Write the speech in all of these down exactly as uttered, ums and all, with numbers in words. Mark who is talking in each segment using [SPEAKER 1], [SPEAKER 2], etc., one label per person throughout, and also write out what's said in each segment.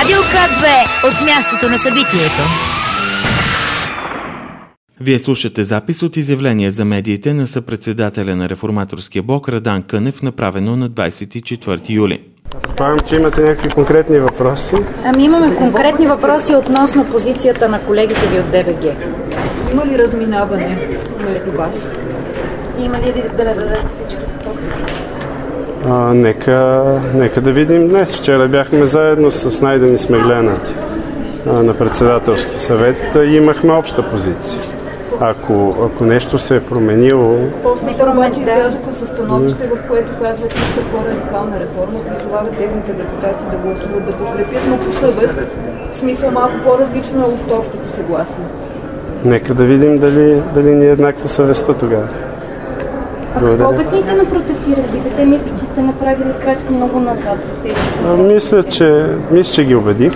[SPEAKER 1] Радио К две от мястото на събитието.
[SPEAKER 2] Вие слушате запис от изявление за медиите на съпредседателя на Реформаторския блок Радан Кънев, направено на двадесет и четвърти юли.
[SPEAKER 3] Предполагам, че имате някакви конкретни въпроси.
[SPEAKER 4] Ами имаме конкретни въпроси относно позицията на колегите ви от Д Б Г.
[SPEAKER 5] Има ли разминаване между вас?
[SPEAKER 4] Има ли да дадете всички
[SPEAKER 3] А, нека, нека да видим днес. Вчера бяхме заедно с Найден и Смеглена а, на председателски съвет и имахме обща позиция. Ако, ако нещо се е променило...
[SPEAKER 5] После обаче излязоха със становище, в което казва, че сте по-радикална реформа, призовава техните депутати да гласуват, да подкрепят, но по съвест, в смисъл малко по-различно е от общото съгласие.
[SPEAKER 3] Нека да видим дали, дали ни е еднаква съвестта тогава.
[SPEAKER 6] А какво обясните на протестиращите? Те мислят, че сте направили крачка много назад с тези.
[SPEAKER 3] Мисля, че, мисля, че ги убедих,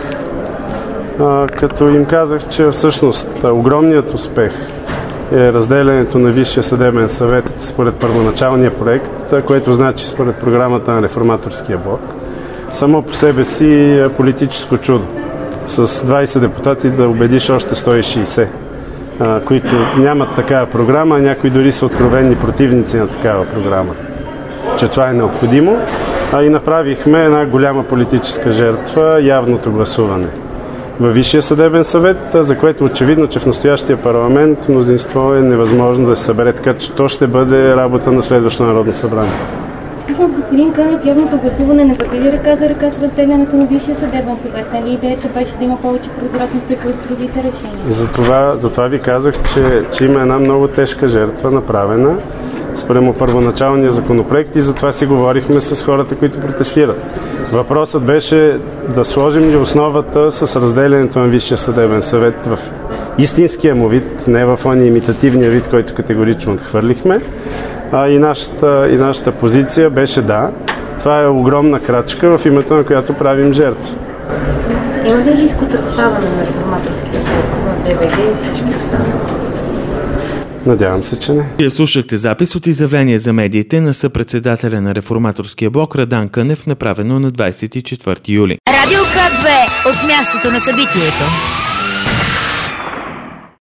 [SPEAKER 3] а, като им казах, че всъщност огромният успех е разделянето на Висшия съдебен съвет според първоначалния проект, което значи според програмата на Реформаторския блок. Само по себе си е политическо чудо. С двадесет депутати да убедиш още сто и шейсет, които нямат такава програма, а някои дори са откровени противници на такава програма, че това е необходимо. А и направихме една голяма политическа жертва, явното гласуване във Висшия съдебен съвет, за което очевидно, че в настоящия парламент мнозинство е невъзможно да се събере, така че то ще бъде работа на следващото Народно събрание.
[SPEAKER 6] Всъщност, господин Кънев, явното гласуване не върви ръка за ръка с разделянето на Висшия съдебен съвет. Нали идеята беше да има повече прозрачност при ключовите решения?
[SPEAKER 3] Затова, затова ви казах, че, че има една много тежка жертва направена спрямо първоначалния законопроект и затова си говорихме с хората, които протестират. Въпросът беше да сложим ли основата с разделянето на Висшия съдебен съвет в истинския му вид, не в ония имитативния вид, който категорично отхвърлихме. А и нашата, и нашата позиция беше да. Това е огромна крачка, в името на която правим жертва.
[SPEAKER 4] Има ли риск от разпадане на Реформаторския блок на Д Б Г и всички останали?
[SPEAKER 3] Надявам се, че не.
[SPEAKER 2] Вие слушахте запис от изявление за медиите на съпредседателя на Реформаторския блок Радан Кънев, направено на двадесет и четвърти юли.
[SPEAKER 1] Радио К две от мястото на събитието.